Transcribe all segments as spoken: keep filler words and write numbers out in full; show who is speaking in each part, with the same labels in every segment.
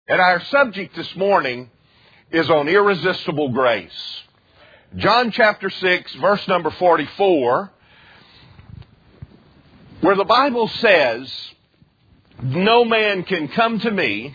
Speaker 1: And our subject this morning is on irresistible grace. John chapter six, verse number forty-four, where the Bible says, no man can come to me,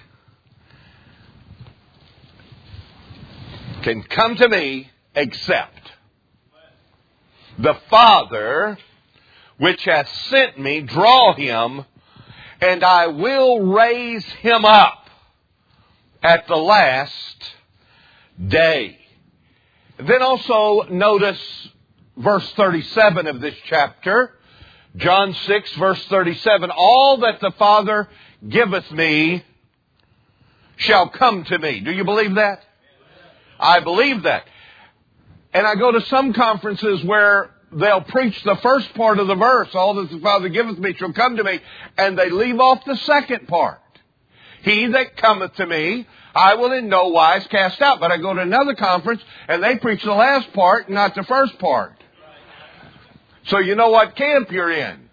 Speaker 1: can come to me except the Father which hath sent me draw him, and I will raise him up at the last day. Then also notice verse thirty-seven of this chapter. John six, verse thirty-seven. All that the Father giveth me shall come to me. Do you believe that? I believe that. And I go to some conferences where they'll preach the first part of the verse, all that the Father giveth me shall come to me, and they leave off the second part. He that cometh to me, I will in no wise cast out. But I go to another conference, and they preach the last part, not the first part. So you know what camp you're in.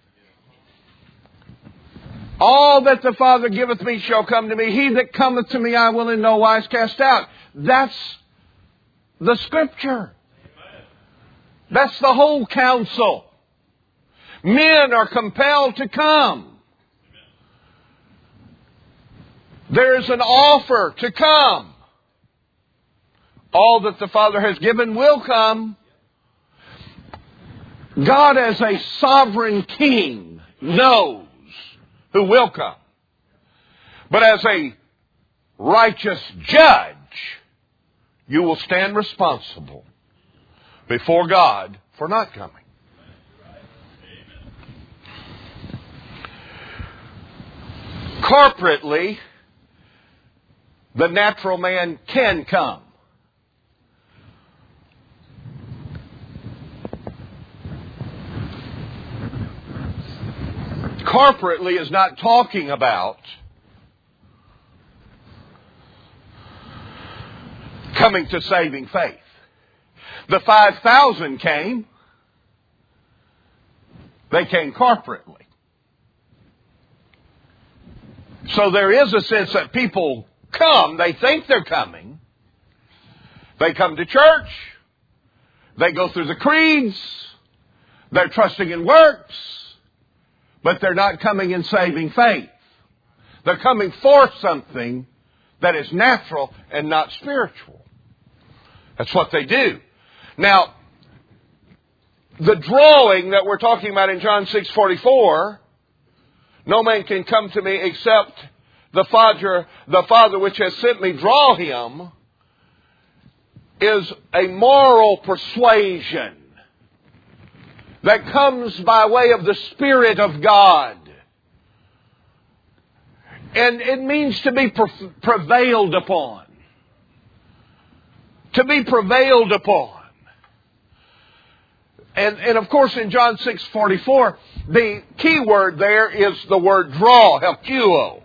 Speaker 1: All that the Father giveth me shall come to me. He that cometh to me, I will in no wise cast out. That's the Scripture. That's the whole counsel. Men are compelled to come. There's an offer to come. All that the Father has given will come. God as a sovereign king knows who will come. But as a righteous judge, you will stand responsible before God for not coming. Corporately, the natural man can come. Corporately is not talking about coming to saving faith. The five thousand came. They came corporately. So there is a sense that people come. They think they're coming. They come to church. They go through the creeds. They're trusting in works. But they're not coming in saving faith. They're coming for something that is natural and not spiritual. That's what they do. Now, the drawing that we're talking about in John six forty-four, no man can come to me except the Father, the Father which has sent me draw him, is a moral persuasion that comes by way of the Spirit of God. And it means to be prevailed upon. To be prevailed upon. And, and of course in John six forty-four, the key word there is the word draw, helkuo.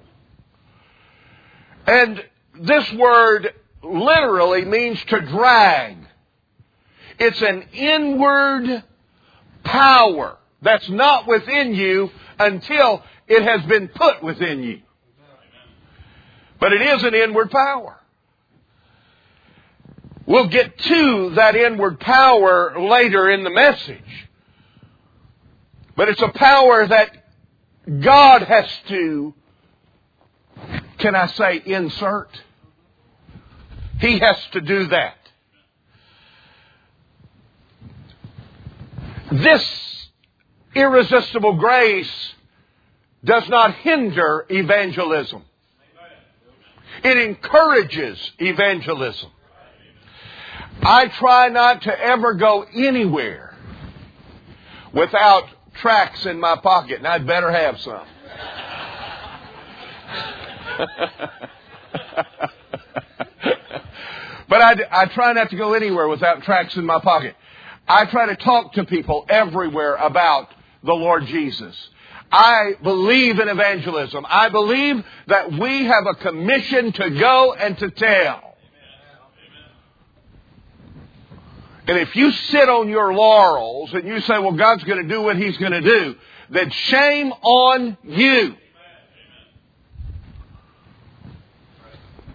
Speaker 1: And this word literally means to drag. It's an inward power that's not within you until it has been put within you. But it is an inward power. We'll get to that inward power later in the message. But it's a power that God has to, can I say, insert? He has to do that. This irresistible grace does not hinder evangelism. It encourages evangelism. I try not to ever go anywhere without tracts in my pocket, and I'd better have some. But I, I try not to go anywhere without tracts in my pocket. I try to talk to people everywhere about the Lord Jesus. I believe in evangelism. I believe that we have a commission to go and to tell. And if you sit on your laurels and you say, well, God's going to do what He's going to do, then shame on you.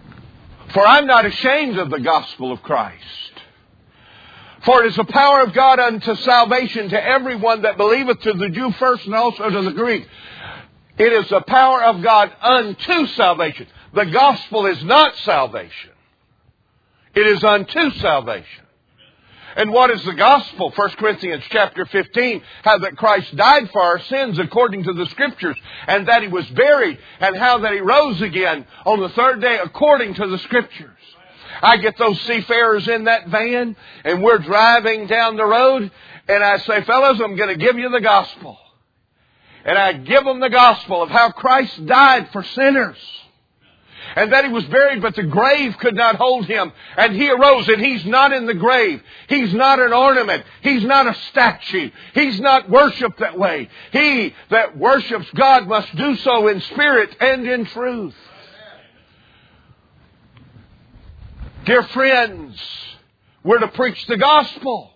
Speaker 1: For I'm not ashamed of the gospel of Christ. For it is the power of God unto salvation to everyone that believeth, to the Jew first and also to the Greek. It is the power of God unto salvation. The gospel is not salvation. It is unto salvation. And what is the gospel? First Corinthians chapter fifteen, how that Christ died for our sins according to the Scriptures, and that He was buried, and how that He rose again on the third day according to the Scriptures. I get those seafarers in that van, and we're driving down the road, and I say, fellas, I'm going to give you the gospel. And I give them the gospel of how Christ died for sinners. And that He was buried, but the grave could not hold Him. And He arose, and He's not in the grave. He's not an ornament. He's not a statue. He's not worshipped that way. He that worships God must do so in spirit and in truth. Dear friends, we're to preach the gospel.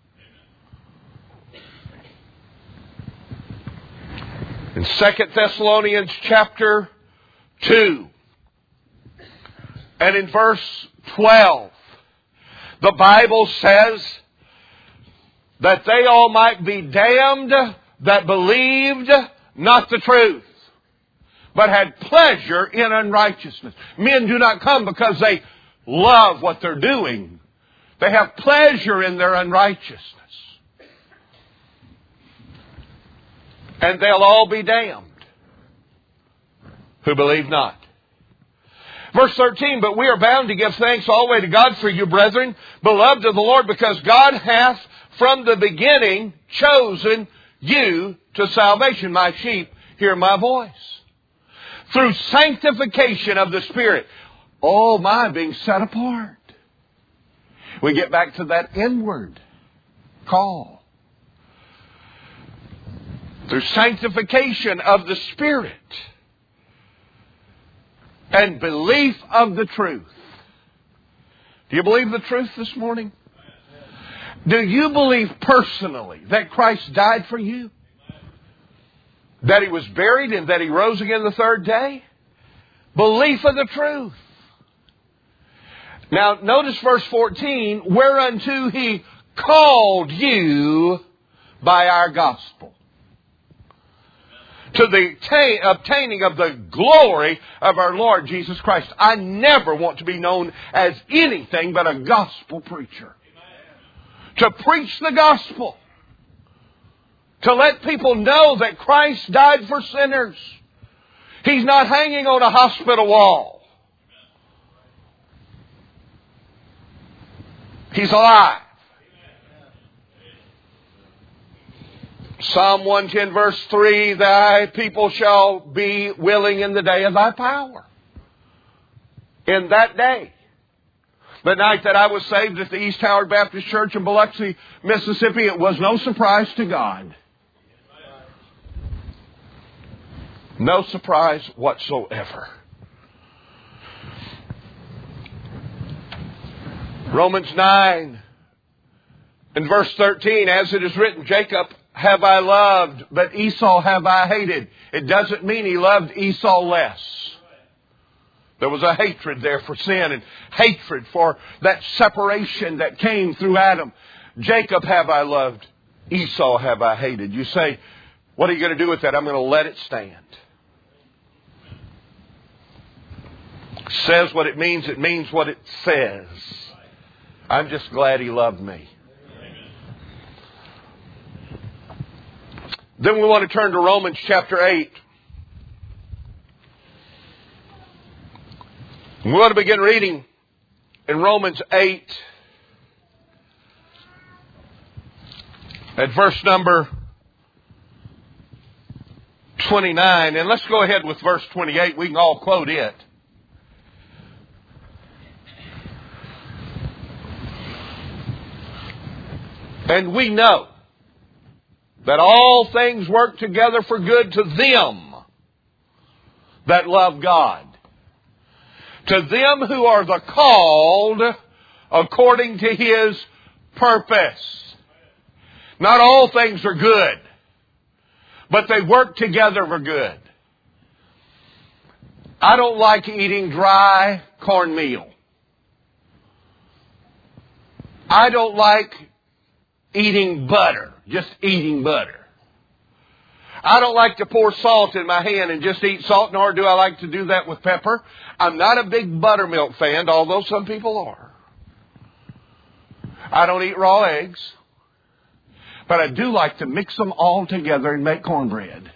Speaker 1: In Second Thessalonians chapter two, and in verse twelve, the Bible says that they all might be damned that believed not the truth, but had pleasure in unrighteousness. Men do not come because they love what they're doing. They have pleasure in their unrighteousness. And they'll all be damned who believe not. Verse thirteen, but we are bound to give thanks always to God for you, brethren, beloved of the Lord, because God hath from the beginning chosen you to salvation. My sheep hear my voice. Through sanctification of the Spirit. Oh my, being set apart. We get back to that inward call. Through sanctification of the Spirit and belief of the truth. Do you believe the truth this morning? Do you believe personally that Christ died for you? That He was buried and that He rose again the third day? Belief of the truth. Now, notice verse fourteen, whereunto He called you by our gospel, to the t- obtaining of the glory of our Lord Jesus Christ. I never want to be known as anything but a gospel preacher. To preach the gospel. To let people know that Christ died for sinners. He's not hanging on a hospital wall. He's alive. Psalm one ten verse three, thy people shall be willing in the day of thy power. In that day. The night that I was saved at the East Howard Baptist Church in Biloxi, Mississippi, it was no surprise to God. No surprise whatsoever. Romans nine and verse thirteen, as it is written, Jacob have I loved, but Esau have I hated. It doesn't mean he loved Esau less. There was a hatred there for sin and hatred for that separation that came through Adam. Jacob have I loved, Esau have I hated. You say, what are you going to do with that? I'm going to let it stand. Says what it means, it means what it says. I'm just glad he loved me. Then we want to turn to Romans chapter eight. We want to begin reading in Romans eight at verse number twenty-nine. And let's go ahead with verse twenty-eight. We can all quote it. And we know that all things work together for good to them that love God, to them who are the called according to His purpose. Not all things are good, but they work together for good. I don't like eating dry cornmeal. I don't like eating butter, just eating butter. I don't like to pour salt in my hand and just eat salt, nor do I like to do that with pepper. I'm not a big buttermilk fan, although some people are. I don't eat raw eggs. But I do like to mix them all together and make cornbread.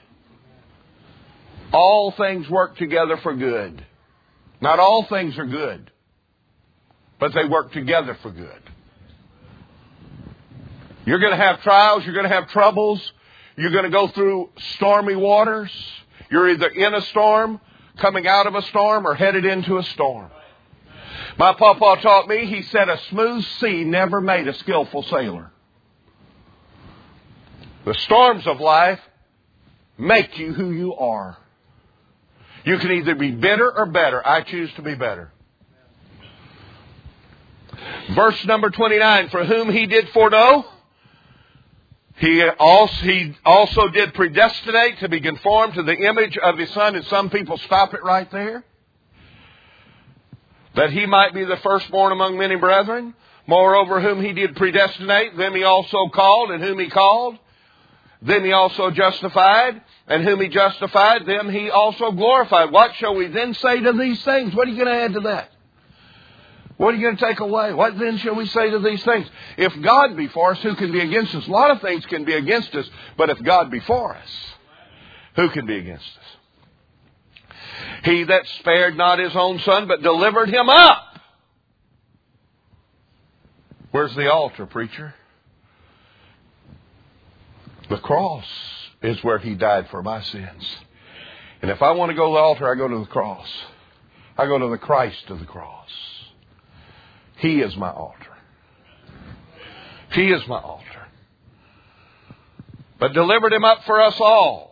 Speaker 1: All things work together for good. Not all things are good, but they work together for good. You're going to have trials. You're going to have troubles. You're going to go through stormy waters. You're either in a storm, coming out of a storm, or headed into a storm. My papa taught me, he said, a smooth sea never made a skillful sailor. The storms of life make you who you are. You can either be bitter or better. I choose to be better. Verse number twenty-nine, for whom he did foreknow, he also, he also did predestinate to be conformed to the image of his Son. And some people stop it right there. That he might be the firstborn among many brethren. Moreover, whom he did predestinate, them he also called, and whom he called, them he also justified, and whom he justified, them he also glorified. What shall we then say to these things? What are you going to add to that? What are you going to take away? What then shall we say to these things? If God be for us, who can be against us? A lot of things can be against us, but if God be for us, who can be against us? He that spared not his own Son, but delivered him up. Where's the altar, preacher? The cross is where he died for my sins. And if I want to go to the altar, I go to the cross. I go to the Christ of the cross. He is my altar. He is my altar. But delivered him up for us all.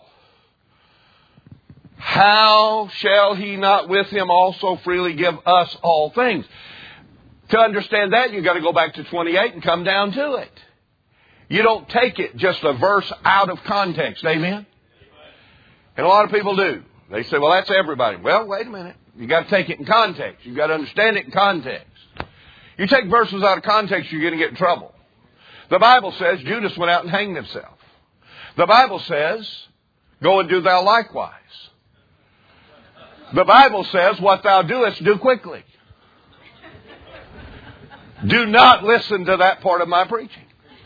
Speaker 1: How shall he not with him also freely give us all things? To understand that, you've got to go back to twenty-eight and come down to it. You don't take it just a verse out of context. Amen? And a lot of people do. They say, well, that's everybody. Well, wait a minute. You've got to take it in context. You've got to understand it in context. You take verses out of context, you're going to get in trouble. The Bible says Judas went out and hanged himself. The Bible says, go and do thou likewise. The Bible says, what thou doest, do quickly. Do not listen to that part of my preaching.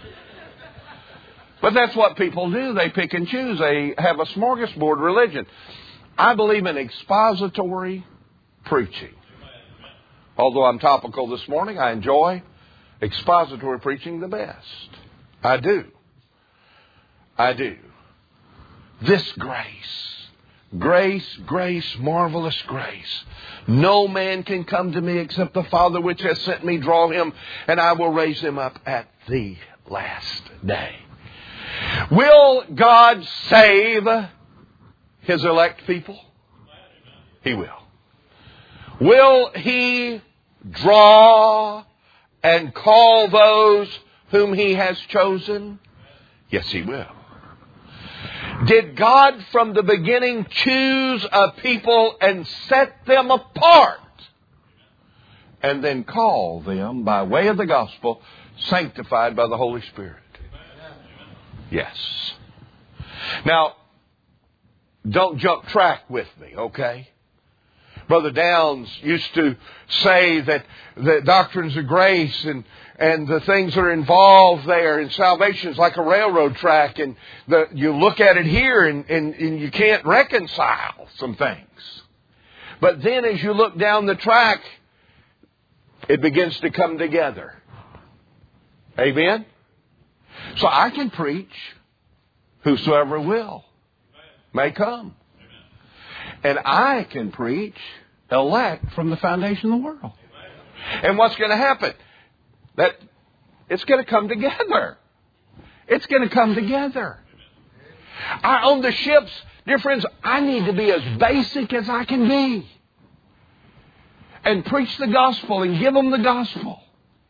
Speaker 1: But that's what people do. They pick and choose. They have a smorgasbord religion. I believe in expository preaching. Although I'm topical this morning, I enjoy expository preaching the best. I do. I do. This grace. Grace, grace, marvelous grace. No man can come to me except the Father which has sent me draw him, and I will raise him up at the last day. Will God save his elect people? He will. Will he draw and call those whom he has chosen? Yes, he will. Did God from the beginning choose a people and set them apart and then call them by way of the gospel, sanctified by the Holy Spirit? Yes. Now, don't jump track with me, okay? Brother Downs used to say that the doctrines of grace and, and the things that are involved there in salvation is like a railroad track, and the, you look at it here and, and, and you can't reconcile some things. But then as you look down the track, it begins to come together. Amen? So I can preach, whosoever will may come. And I can preach, elect from the foundation of the world. And what's going to happen? That it's going to come together. It's going to come together. I, on the ships, dear friends, I need to be as basic as I can be. And preach the gospel and give them the gospel.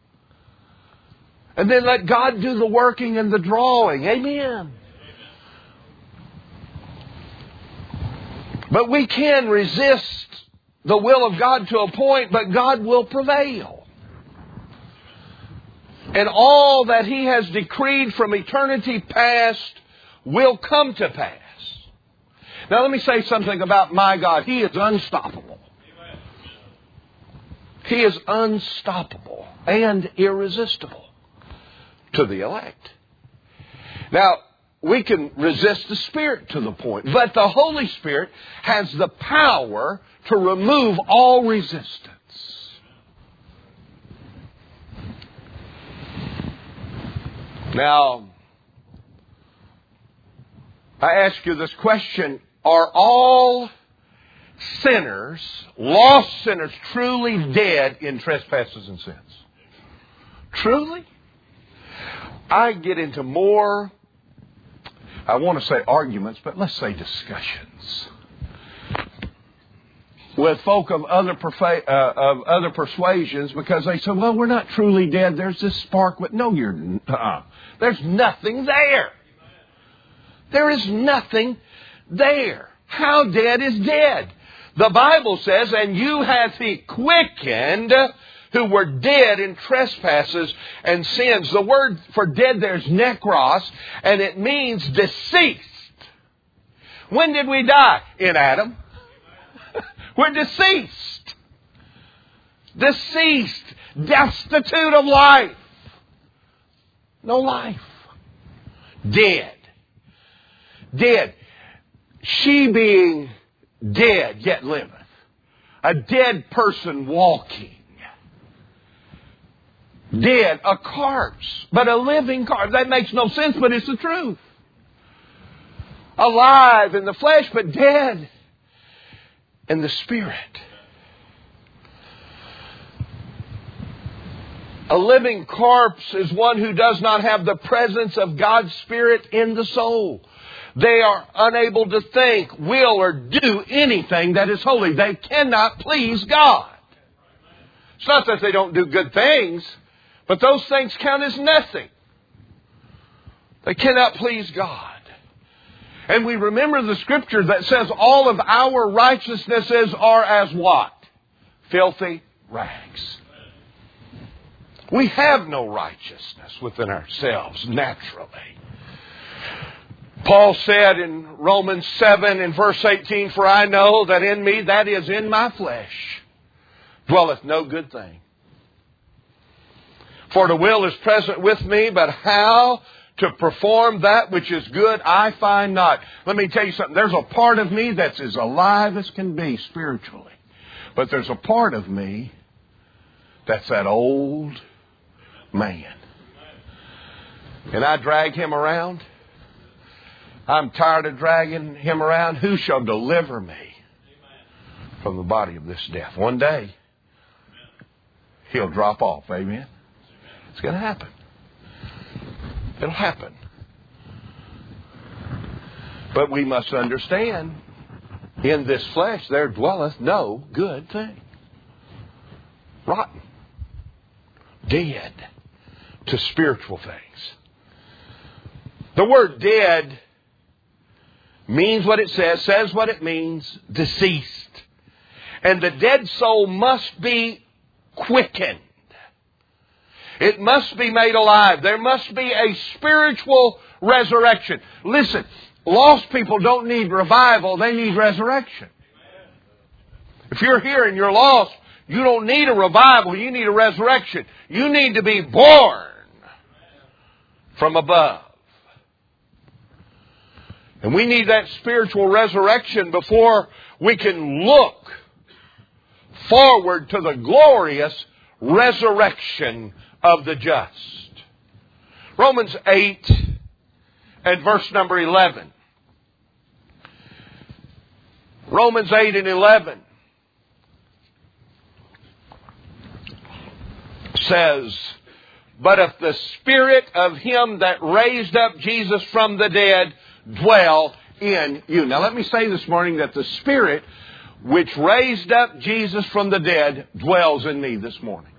Speaker 1: And then let God do the working and the drawing. Amen. But we can resist the will of God to a point, but God will prevail. And all that He has decreed from eternity past will come to pass. Now let me say something about my God. He is unstoppable. He is unstoppable and irresistible to the elect. Now, we can resist the Spirit to the point, but the Holy Spirit has the power to remove all resistance. Now, I ask you this question: are all sinners, lost sinners, truly dead in trespasses and sins? Truly? I get into more, I want to say arguments, but let's say discussions with folk of other perfa- uh, of other persuasions, because they say, well, we're not truly dead. There's this spark. But no, you're uh-uh. There's nothing there. There is nothing there. How dead is dead? The Bible says, and you hath He quickened who were dead in trespasses and sins. The word for dead there is nekros, and it means deceased. When did we die? In Adam. We're deceased. Deceased. Destitute of life. No life. Dead. Dead. She being dead yet liveth. A dead person walking. Dead, a corpse, but a living corpse. That makes no sense, but it's the truth. Alive in the flesh, but dead in the spirit. A living corpse is one who does not have the presence of God's Spirit in the soul. They are unable to think, will, or do anything that is holy. They cannot please God. It's not that they don't do good things, but those things count as nothing. They cannot please God. And we remember the Scripture that says all of our righteousnesses are as what? Filthy rags. We have no righteousness within ourselves naturally. Paul said in Romans seven and verse eighteen, for I know that in me, that is in my flesh, dwelleth no good thing. For the will is present with me, but how to perform that which is good I find not. Let me tell you something. There's a part of me that's as alive as can be spiritually. But there's a part of me that's that old man. And I drag him around. I'm tired of dragging him around. Who shall deliver me from the body of this death? One day, he'll drop off. Amen? It's going to happen. It'll happen. But we must understand, in this flesh there dwelleth no good thing. Rotten. Dead to spiritual things. The word dead means what it says, says what it means, deceased. And the dead soul must be quickened. It must be made alive. There must be a spiritual resurrection. Listen, lost people don't need revival, they need resurrection. If you're here and you're lost, you don't need a revival, you need a resurrection. You need to be born from above. And we need that spiritual resurrection before we can look forward to the glorious resurrection of the just. Romans eight and verse number eleven. Romans eight and eleven says, but if the Spirit of Him that raised up Jesus from the dead dwell in you. Now let me say this morning that the Spirit which raised up Jesus from the dead dwells in me this morning.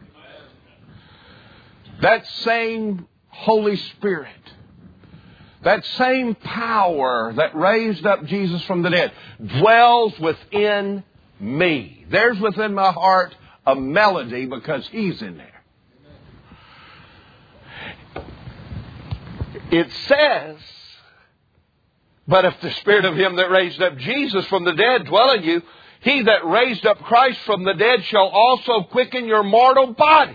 Speaker 1: That same Holy Spirit, that same power that raised up Jesus from the dead dwells within me. There's within my heart a melody because He's in there. It says, but if the Spirit of Him that raised up Jesus from the dead dwell in you, He that raised up Christ from the dead shall also quicken your mortal bodies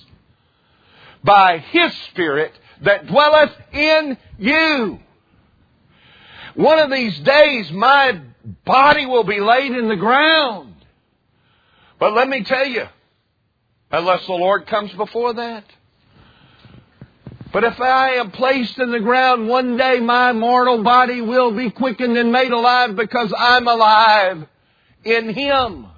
Speaker 1: by His Spirit that dwelleth in you. One of these days my body will be laid in the ground. But let me tell you, unless the Lord comes before that. But if I am placed in the ground, one day my mortal body will be quickened and made alive because I'm alive in Him.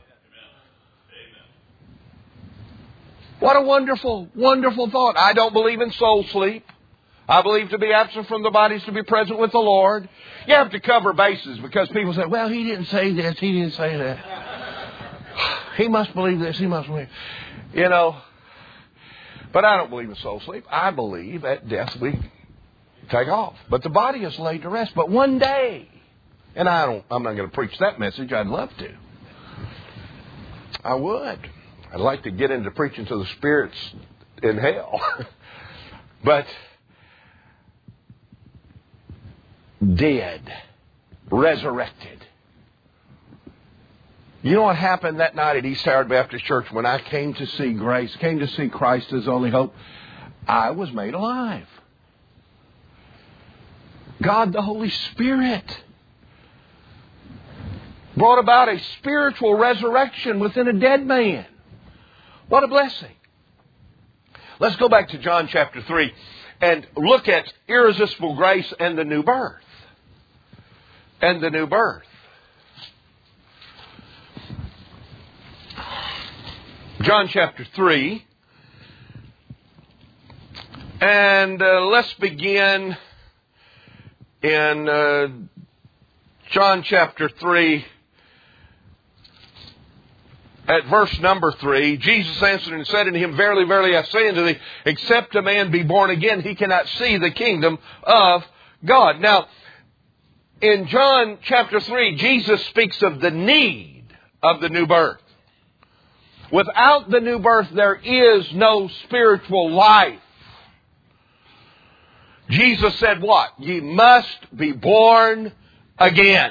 Speaker 1: What a wonderful, wonderful thought. I don't believe in soul sleep. I believe to be absent from the body is to be present with the Lord. You have to cover bases because people say, well, he didn't say this, he didn't say that. He must believe this, he must believe. You know, but I don't believe in soul sleep. I believe at death we take off. But the body is laid to rest. But one day, and I don't, I'm not going to preach that message. I'd love to. I would. I'd like to get into preaching to the spirits in hell. But dead, resurrected. You know what happened that night at East Howard Baptist Church when I came to see grace, came to see Christ as only hope? I was made alive. God the Holy Spirit brought about a spiritual resurrection within a dead man. What a blessing. Let's go back to John chapter three and look at irresistible grace and the new birth. And the new birth. John chapter three. And uh, let's begin in uh, John chapter three. At verse number three, Jesus answered and said unto him, Verily, verily, I say unto thee, except a man be born again, he cannot see the kingdom of God. Now, in John chapter three, Jesus speaks of the need of the new birth. Without the new birth, there is no spiritual life. Jesus said what? Ye must be born again.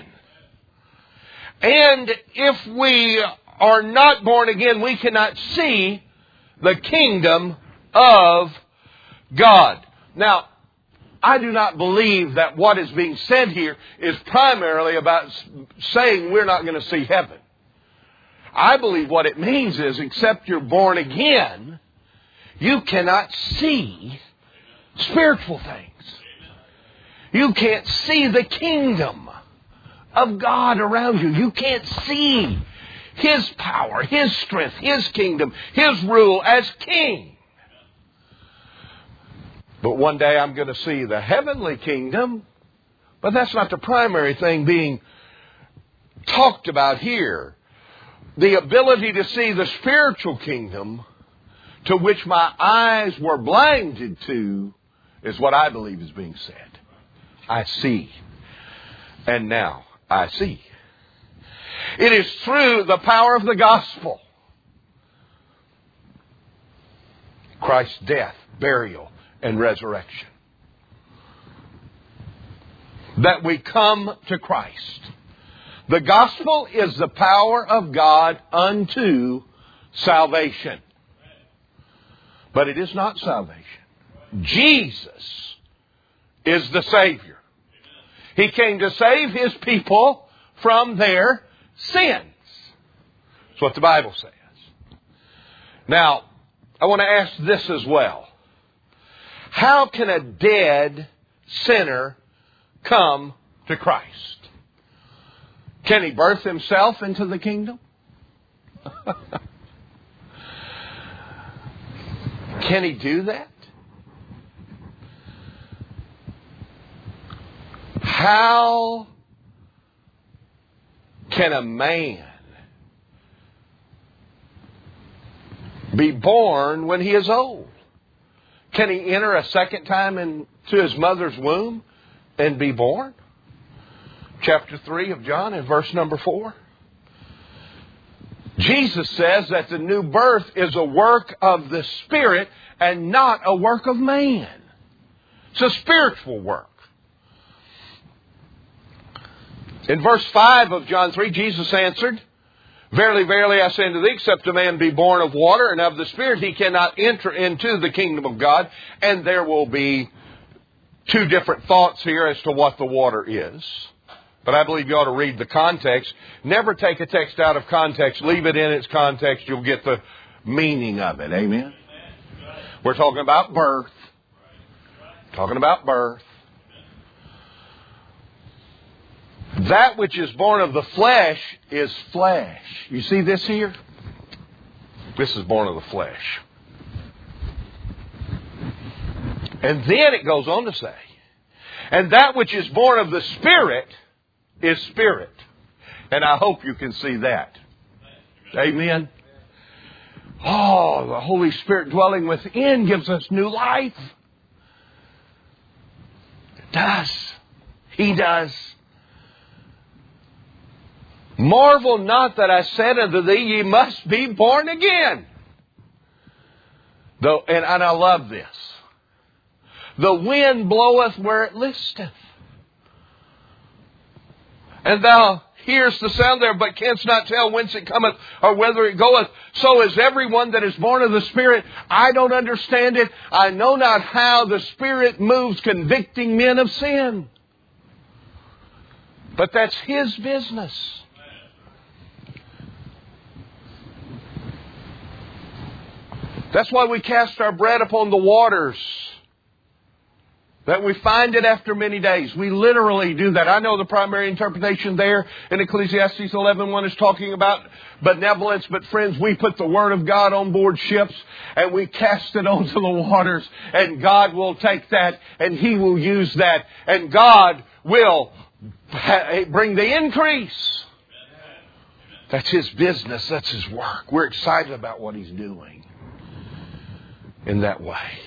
Speaker 1: And if we are not born again, we cannot see the kingdom of God. Now, I do not believe that what is being said here is primarily about saying we're not going to see heaven. I believe what it means is, except you're born again, you cannot see spiritual things. You can't see the kingdom of God around you. You can't see His power, His strength, His kingdom, His rule as king. But one day I'm going to see the heavenly kingdom. But that's not the primary thing being talked about here. The ability to see the spiritual kingdom to which my eyes were blinded to is what I believe is being said. I see. And now I see. It is through the power of the gospel, Christ's death, burial, and resurrection, that we come to Christ. The gospel is the power of God unto salvation. But it is not salvation. Jesus is the Savior. He came to save His people from their sins. That's what the Bible says. Now, I want to ask this as well. How can a dead sinner come to Christ? Can he birth himself into the kingdom? Can he do that? How can a man be born when he is old? Can he enter a second time into his mother's womb and be born? Chapter three of John and verse number four. Jesus says that the new birth is a work of the Spirit and not a work of man. It's a spiritual work. In verse five of John three, Jesus answered, Verily, verily, I say unto thee, except a man be born of water and of the Spirit, he cannot enter into the kingdom of God. And there will be two different thoughts here as to what the water is. But I believe you ought to read the context. Never take a text out of context. Leave it in its context. You'll get the meaning of it. Amen? We're talking about birth. Talking about birth. That which is born of the flesh is flesh. You see this here? This is born of the flesh. And then it goes on to say, and that which is born of the Spirit is spirit. And I hope you can see that. Amen. Oh, the Holy Spirit dwelling within gives us new life. It does. He does. Marvel not that I said unto thee, ye must be born again. Though, and, and I love this. The wind bloweth where it listeth. And thou hearest the sound there, but canst not tell whence it cometh or whither it goeth. So is everyone that is born of the Spirit. I don't understand it. I know not how the Spirit moves convicting men of sin. But that's His business. That's why we cast our bread upon the waters, that we find it after many days. We literally do that. I know the primary interpretation there in Ecclesiastes eleven one is talking about benevolence. But friends, we put the Word of God on board ships and we cast it onto the waters. And God will take that and He will use that. And God will bring the increase. That's His business. That's His work. We're excited about what He's doing in that way.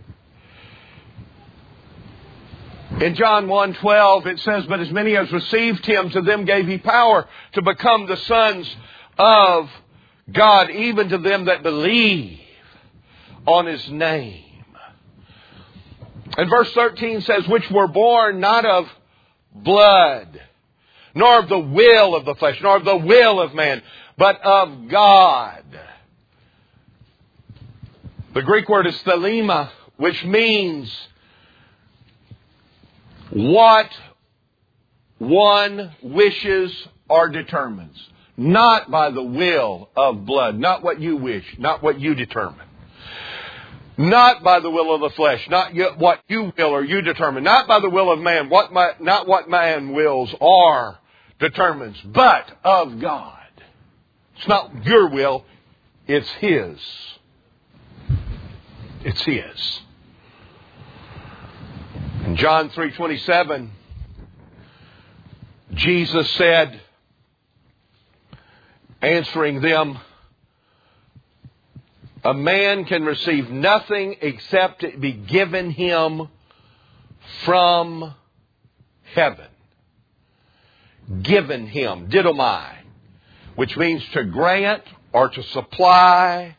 Speaker 1: In John one twelve it says, But as many as received Him, to them gave He power to become the sons of God, even to them that believe on His name. And verse thirteen says, Which were born not of blood, nor of the will of the flesh, nor of the will of man, but of God. The Greek word is thelema, which means what one wishes or determines. Not by the will of blood. Not what you wish. Not what you determine. Not by the will of the flesh. Not what you will or you determine. Not by the will of man. What my, not what man wills or determines. But of God. It's not your will. It's His. It's His. In John three twenty-seven, Jesus said, answering them, a man can receive nothing except it be given him from heaven. Given him, didomai, which means to grant or to supply,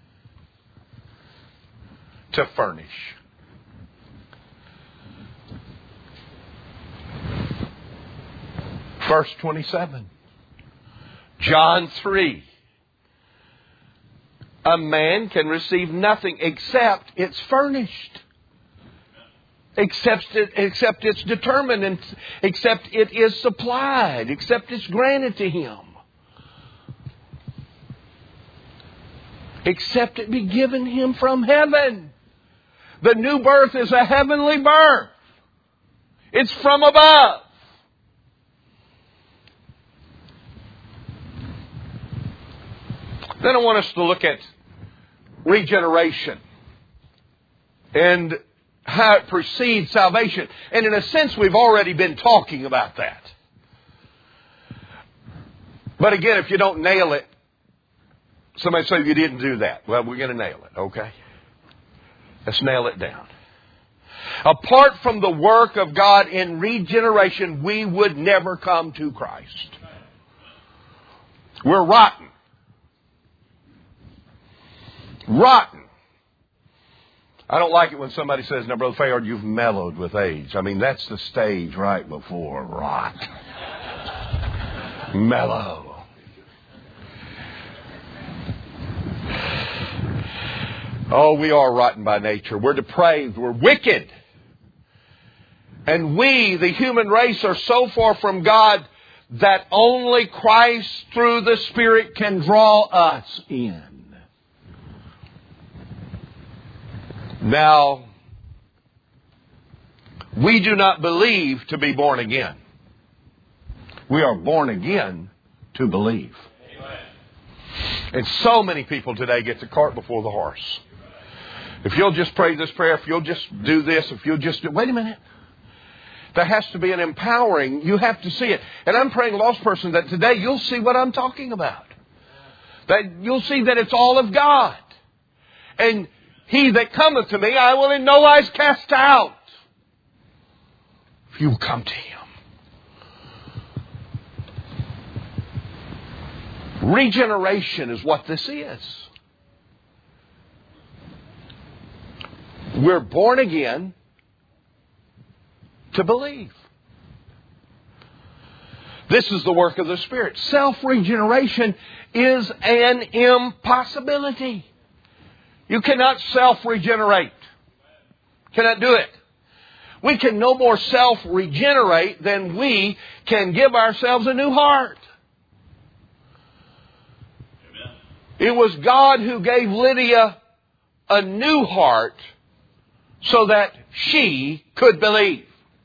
Speaker 1: to furnish. Verse twenty-seven. John three. A man can receive nothing except it's furnished. Except, it, except it's determined. And except it is supplied. Except it's granted to him. Except it be given him from heaven. The new birth is a heavenly birth. It's from above. Then I want us to look at regeneration and how it precedes salvation. And in a sense, we've already been talking about that. But again, if you don't nail it, somebody say you didn't do that. Well, we're going to nail it, okay? Let's nail it down. Apart from the work of God in regeneration, we would never come to Christ. We're rotten. Rotten. I don't like it when somebody says, now, Brother Fayard, you've mellowed with age. I mean, that's the stage right before rot. Mellow. Oh, we are rotten by nature. We're depraved. We're wicked. And we, the human race, are so far from God that only Christ through the Spirit can draw us in. Now, we do not believe to be born again. We are born again to believe. Amen. And so many people today get the cart before the horse. If you'll just pray this prayer, if you'll just do this, if you'll just do... Wait a minute. There has to be an empowering. You have to see it. And I'm praying, lost person, that today you'll see what I'm talking about. That you'll see that it's all of God. And He that cometh to me, I will in no wise cast out. If you will come to Him. Regeneration is what this is. We're born again to believe. This is the work of the Spirit. Self-regeneration is an impossibility. You cannot self-regenerate. Cannot do it. We can no more self-regenerate than we can give ourselves a new heart. Amen. It was God who gave Lydia a new heart so that she could believe.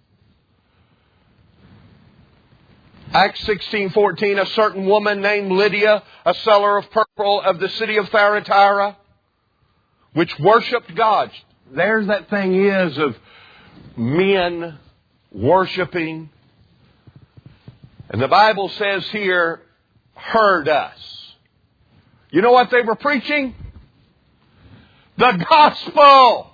Speaker 1: Acts sixteen fourteen, a certain woman named Lydia, a seller of purple of the city of Thyatira, which worshipped God. There's that thing is of men worshiping. And the Bible says here, heard us. You know what they were preaching? The gospel.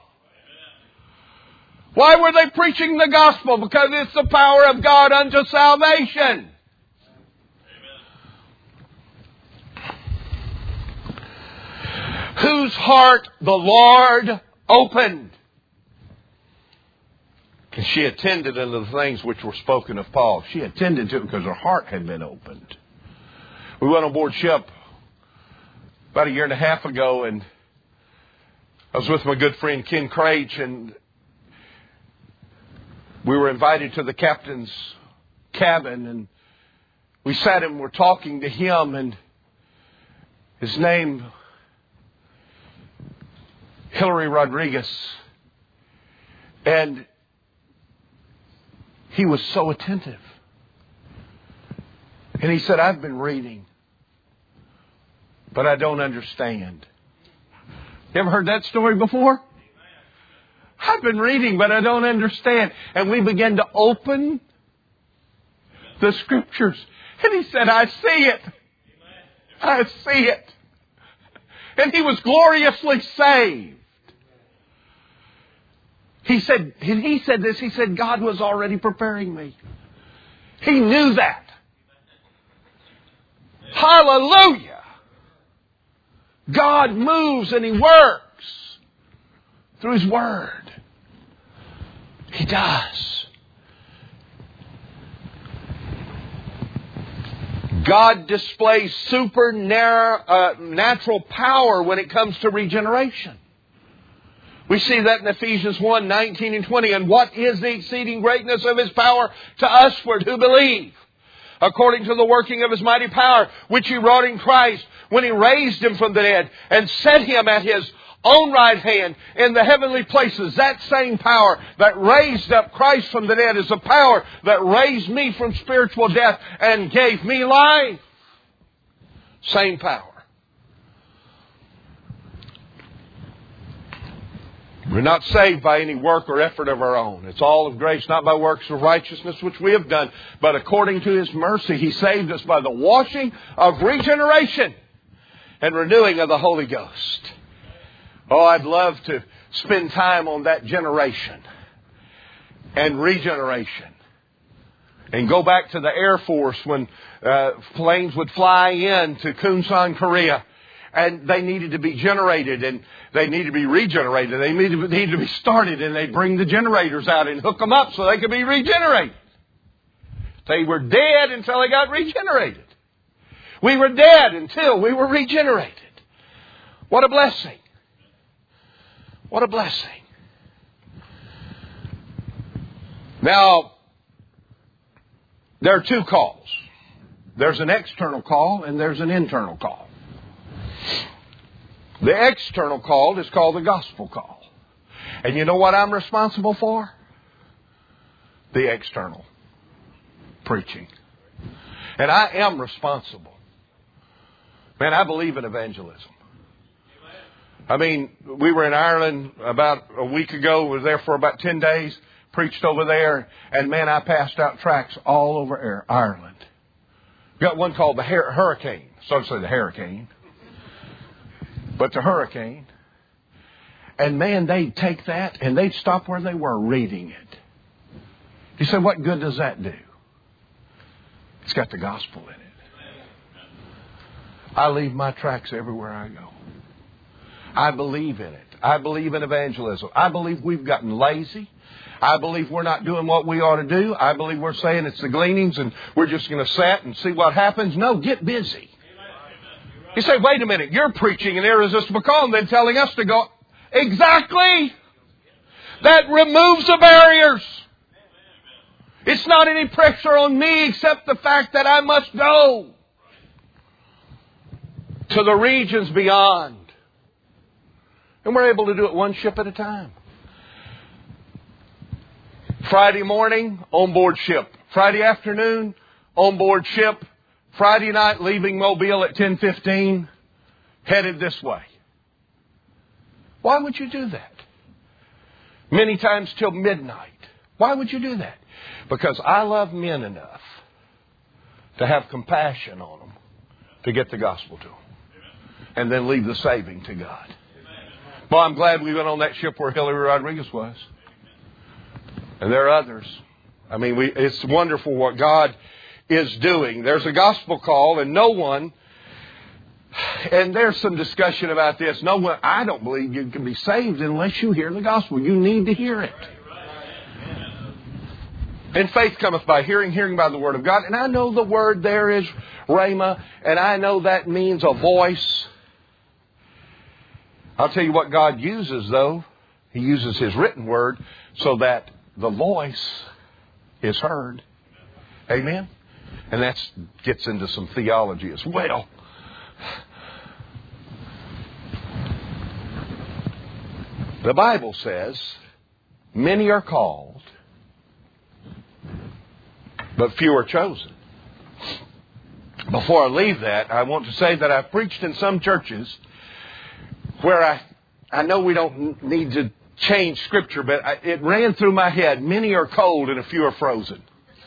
Speaker 1: Why were they preaching the gospel? Because it's the power of God unto salvation. Whose heart the Lord opened. And she attended unto the things which were spoken of Paul. She attended to it because her heart had been opened. We went on board ship about a year and a half ago, and I was with my good friend Ken Craich, and we were invited to the captain's cabin, and we sat and were talking to him, and his name, Hillary Rodriguez. And he was so attentive. And he said, I've been reading, but I don't understand. You ever heard that story before? I've been reading, but I don't understand. And we began to open the Scriptures. And he said, I see it. I see it. And he was gloriously saved. He said, he said this, he said, God was already preparing me. He knew that. Hallelujah. God moves and He works through His Word. He does. God displays supernatural power when it comes to regeneration. We see that in Ephesians one, nineteen and twenty. And what is the exceeding greatness of His power to us for who believe? According to the working of His mighty power, which He wrought in Christ when He raised Him from the dead and set Him at His own right hand in the heavenly places. That same power that raised up Christ from the dead is the power that raised me from spiritual death and gave me life. Same power. We're not saved by any work or effort of our own. It's all of grace, not by works of righteousness which we have done, but according to His mercy, He saved us by the washing of regeneration and renewing of the Holy Ghost. Oh, I'd love to spend time on that generation and regeneration. And go back to the Air Force when uh, planes would fly in to Kunsan, Korea. and they needed to be generated, and they needed to be regenerated. They needed to, needed to be started, and they'd bring the generators out and hook them up so they could be regenerated. They were dead until they got regenerated. We were dead until we were regenerated. What a blessing. What a blessing. Now, there are two calls. There's an external call and there's an internal call. The external call is called the gospel call. And you know what I'm responsible for? The external preaching. And I am responsible. Man, I believe in evangelism. I mean, we were in Ireland about a week ago. We were there for about ten days. Preached over there. And man, I passed out tracts all over Ireland. Got one called the Hurricane. Some say the Hurricane. But the Hurricane. And man, they'd take that and they'd stop where they were reading it. You say, what good does that do? It's got the gospel in it. I leave my tracts everywhere I go. I believe in it. I believe in evangelism. I believe we've gotten lazy. I believe we're not doing what we ought to do. I believe we're saying it's the gleanings and we're just going to sit and see what happens. No, get busy. You say, wait a minute, you're preaching an irresistible call and then telling us to go. Exactly. That removes the barriers. It's not any pressure on me except the fact that I must go to the regions beyond. And we're able to do it one ship at a time. Friday morning, on board ship. Friday afternoon, on board ship. Friday night, leaving Mobile at ten fifteen, headed this way. Why would you do that? Many times till midnight. Why would you do that? Because I love men enough to have compassion on them to get the gospel to them. And then leave the saving to God. Well, I'm glad we went on that ship where Hillary Rodriguez was. And there are others. I mean, we, it's wonderful what God is doing. There's a gospel call and no one, and there's some discussion about this. No one, I don't believe you can be saved unless you hear the gospel. You need to hear it. And faith cometh by hearing, hearing by the word of God. And I know the word there is rhema, and I know that means a voice. I'll tell you what God uses, though. He uses His written word so that the voice is heard. Amen? And that gets into some theology as well. The Bible says, many are called, but few are chosen. Before I leave that, I want to say that I've preached in some churches where I, I know we don't need to change Scripture, but I, it ran through my head, many are cold and a few are frozen.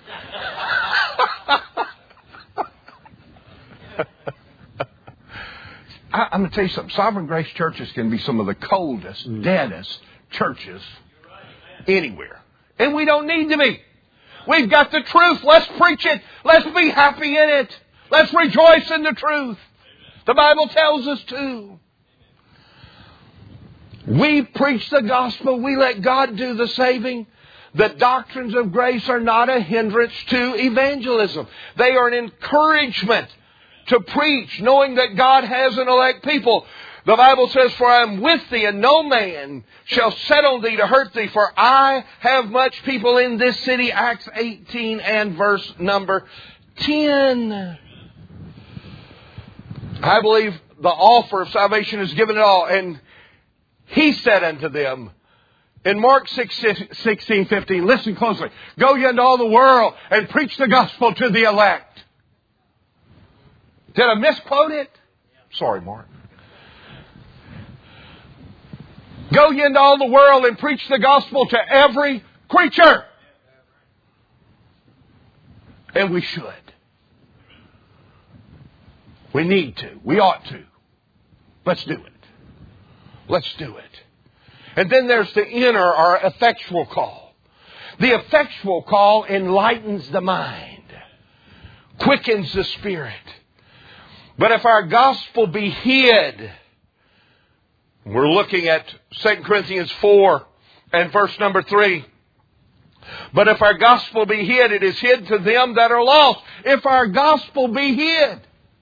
Speaker 1: I, I'm going to tell you something. Sovereign Grace churches can be some of the coldest, deadest churches anywhere. And we don't need to be. We've got the truth. Let's preach it. Let's be happy in it. Let's rejoice in the truth. The Bible tells us to. We preach the gospel. We let God do the saving. The doctrines of grace are not a hindrance to evangelism. They are an encouragement to preach, knowing that God has an elect people. The Bible says, for I am with thee, and no man shall set on thee to hurt thee, for I have much people in this city. Acts eighteen and verse number ten. I believe the offer of salvation is given it all. And He said unto them, in Mark sixteen fifteen, listen closely, go ye into all the world and preach the gospel to the elect. Did I misquote it? Sorry, Mark. Go ye into all the world and preach the gospel to every creature. And we should. We need to. We ought to. Let's do it. Let's do it. And then there's the inner or effectual call. The effectual call enlightens the mind, quickens the spirit. But if our gospel be hid, we're looking at Second Corinthians four and verse number three. But if our gospel be hid, it is hid to them that are lost. If our gospel be hid.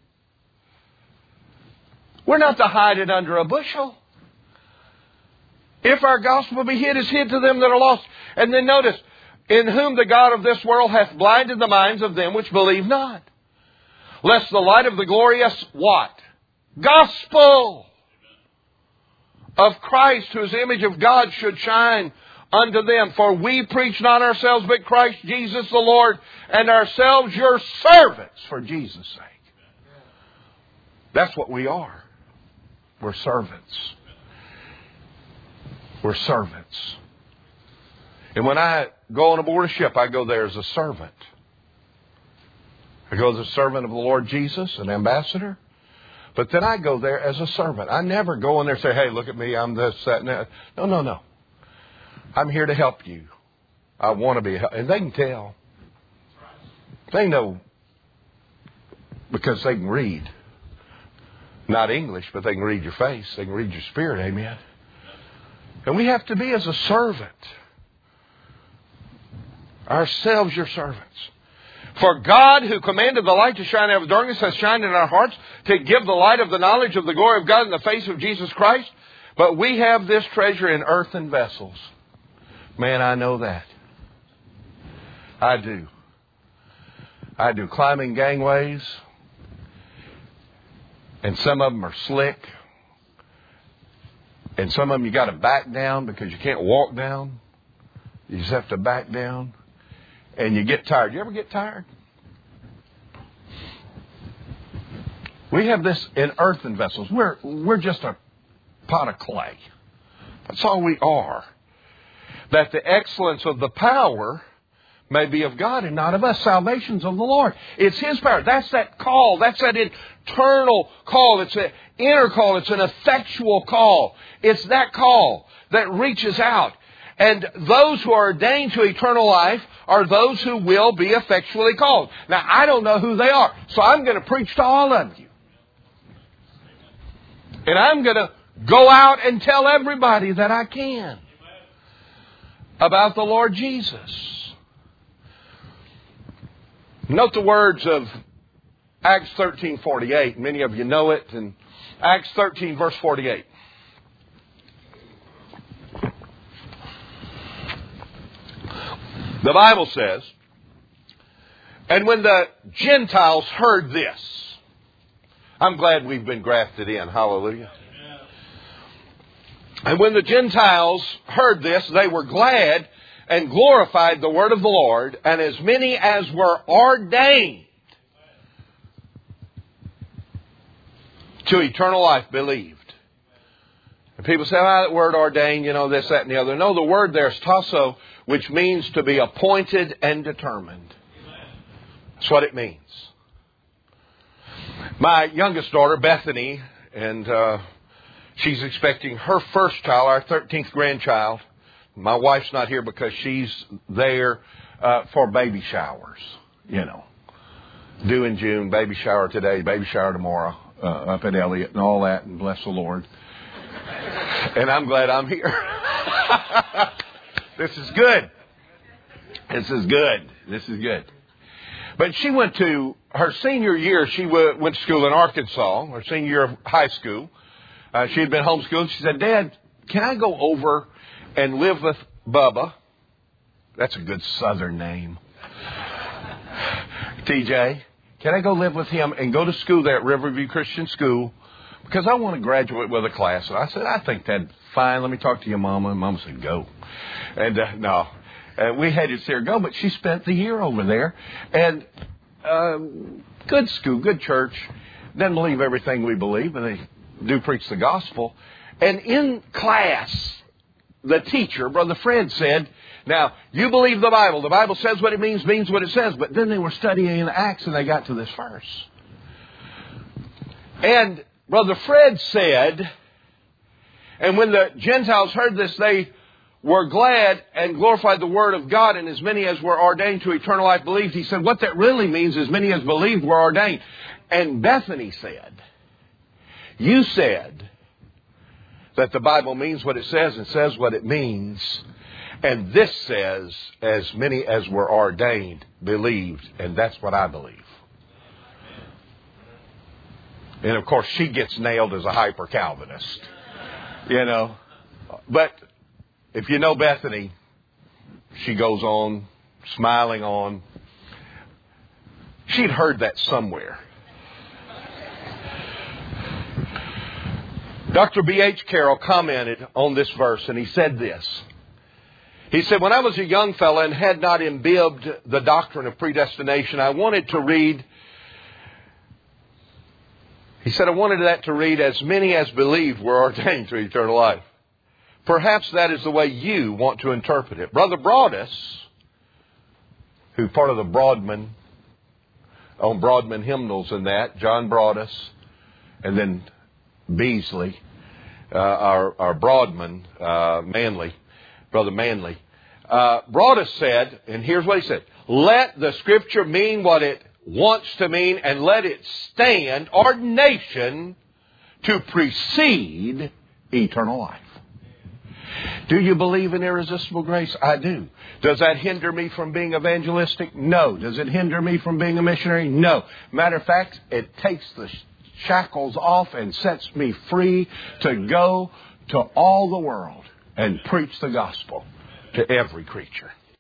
Speaker 1: We're not to hide it under a bushel. If our gospel be hid, it is hid to them that are lost. And then notice, in whom the God of this world hath blinded the minds of them which believe not. Lest the light of the glorious, what? Gospel of Christ, whose image of God should shine unto them. For we preach not ourselves, but Christ Jesus the Lord, and ourselves your servants for Jesus' sake. That's what we are. We're servants. We're servants. And when I go on aboard a ship, I go there as a servant. I go as a servant of the Lord Jesus, an ambassador. But then I go there as a servant. I never go in there and say, hey, look at me, I'm this, that, and that. No, no, no. I'm here to help you. I want to be helped. And they can tell. They know because they can read. Not English, but they can read your face. They can read your spirit. Amen. And we have to be as a servant. Ourselves your servants. For God, who commanded the light to shine out of darkness, has shined in our hearts to give the light of the knowledge of the glory of God in the face of Jesus Christ. But we have this treasure in earthen vessels. Man, I know that. I do. I do. Climbing gangways. And some of them are slick. And some of them you got to back down because you can't walk down. You just have to back down. And you get tired. You ever get tired? We have this in earthen vessels. We're, we're just a pot of clay. That's all we are. That the excellence of the power may be of God and not of us. Salvation's of the Lord. It's His power. That's that call. That's that internal call. It's an inner call. It's an effectual call. It's that call that reaches out. And those who are ordained to eternal life are those who will be effectually called. Now, I don't know who they are, so I'm going to preach to all of you. And I'm going to go out and tell everybody that I can about the Lord Jesus. Note the words of Acts thirteen forty-eight. Many of you know it. In Acts thirteen, verse forty-eight. The Bible says, and when the Gentiles heard this, I'm glad we've been grafted in. Hallelujah. And when the Gentiles heard this, they were glad and glorified the word of the Lord, and as many as were ordained to eternal life believed. And people say, ah, that word ordained, you know, this, that, and the other. No, the word there is tasso, which means to be appointed and determined. That's what it means. My youngest daughter, Bethany, and uh, she's expecting her first child, our thirteenth grandchild. My wife's not here because she's there uh, for baby showers, you know. Due in June, baby shower today, baby shower tomorrow, uh, up at Elliott and all that, and bless the Lord. And I'm glad I'm here. This is good. This is good. This is good. But she went to her senior year. She w- went to school in Arkansas, her senior year of high school. Uh, she had been homeschooled. She said, Dad, can I go over and live with Bubba? That's a good Southern name. T J, can I go live with him and go to school there at Riverview Christian School? Because I want to graduate with a class. And I said, I think that's fine. Let me talk to your mama. And Mama said, go. And uh, no, uh, we had to see her go. But she spent the year over there. And uh, good school, good church. Doesn't believe everything we believe, but they do preach the gospel. And in class, the teacher, Brother Fred, said, now, you believe the Bible. The Bible says what it means, means what it says. But then they were studying in Acts and they got to this verse. And Brother Fred said, and when the Gentiles heard this, they were glad and glorified the word of God, and as many as were ordained to eternal life believed. He said, what that really means is many as believed were ordained. And Bethany said, you said that the Bible means what it says and says what it means. And this says, as many as were ordained believed. And that's what I believe. And of course, she gets nailed as a hyper-Calvinist. You know. But if you know Bethany, she goes on, smiling on. She'd heard that somewhere. Doctor B H Carroll commented on this verse, and he said this. He said, when I was a young fellow and had not imbibed the doctrine of predestination, I wanted to read, he said, I wanted that to read, as many as believed were ordained to eternal life. Perhaps that is the way you want to interpret it. Brother Broadus, who's part of the Broadman, on Broadman hymnals and that, John Broadus, and then Beasley, uh, our, our Broadman, uh, Manley, Brother Manley. Uh, Broadus said, and here's what he said, let the Scripture mean what it wants to mean, and let it stand, ordination, to precede eternal life. Do you believe in irresistible grace? I do. Does that hinder me from being evangelistic? No. Does it hinder me from being a missionary? No. Matter of fact, it takes the shackles off and sets me free to go to all the world and preach the gospel to every creature.